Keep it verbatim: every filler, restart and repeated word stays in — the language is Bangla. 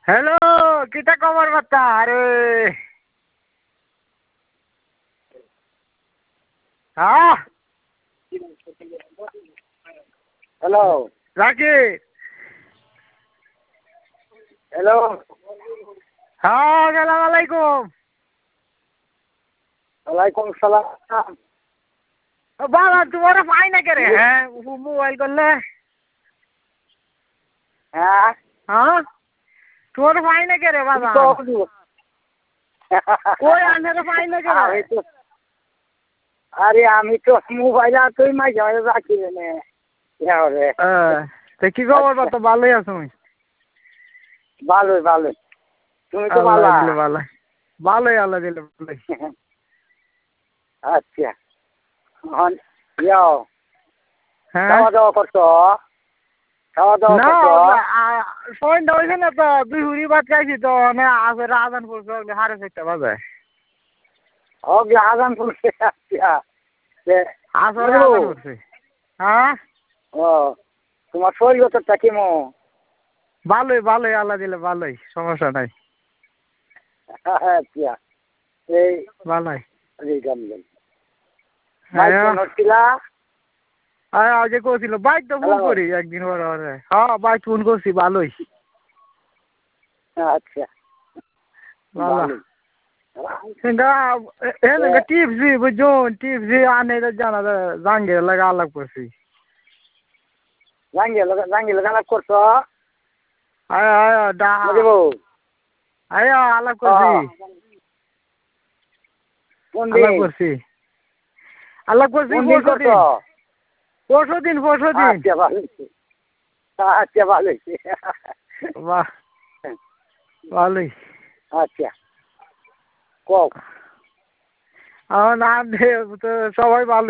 হ্যালো, কিটা খবর বার্তা? আরে হ্যাঁ, হ্যালো রাকি। হ্যালো হ্যাঁ, সালাম আলাইকুম। ওয়ালাইকুম সালাম। ও বাবা, তোমার পাই না কে রে? হ্যাঁ, মোবাইল করলে। হ্যাঁ হ্যাঁ, তোমার পাই না কে রে বাবা? কই আনতে পাই না কে রে? আমি তো আরে আমি তো মোবাইল আর তুই মাঝে মাঝে রাখি নে রে। তা কি খবর বার্তা? ভালোই আছো? ভালোই ভালোই, তুমি তো আল্লাহ ভালো। দিলে ভালো। ভালোই, আল্লাহ দিলে ভালোই। আচ্ছা, এখন যাও হ্যাঁ খাওয়া দাওয়া করছো? খাওয়া দাওয়া না, করছো? সন্ধ্যা হয়েছে না তো, দুই হুড়ি ভাত খাইছি তো, না আসলে আজান করছে সাড়ে চারটা বাজে। ওকে আজান করছে। আচ্ছা যে আসলে বলো, আজান করছে। হ্যাঁ, ও তোমার শরীর তো কেমন? ভালোই ভালোই, আল্লাহ দিলে ভালোই, সমস্যা নাই। আচ্ছা, এই ভালোই। ভাই হ্যাঁ, ফোন হচ্ছিলা? আজকে করছিল বাইক তো ফোন হ্যালো, করি একদিন পরে পরে। হ্যাঁ, বাইক ফোন করছি, ভালোই আচ্ছা ভালো। ভালো। এ টিপসি বুঝুন, টিপসি আনে জানা জাঙ্গে লাগা আলাপ করছি। জাঙ্গিয়া লগা জাঙ্গিয়া লগা আলাপ করছো? আয় আয় ডা বুঝিব আয় আলাপ করছি, কোন আলাপ দিন? করছি আলাপ করছি কোন দিন পরশু করছো? দিন। পরশু দিন পরশু দিন। আচ্ছা ভালো, আচ্ছা ভালো। বাহ, ভালোই। আচ্ছা কও। আমার নাম তো সবাই ভালো।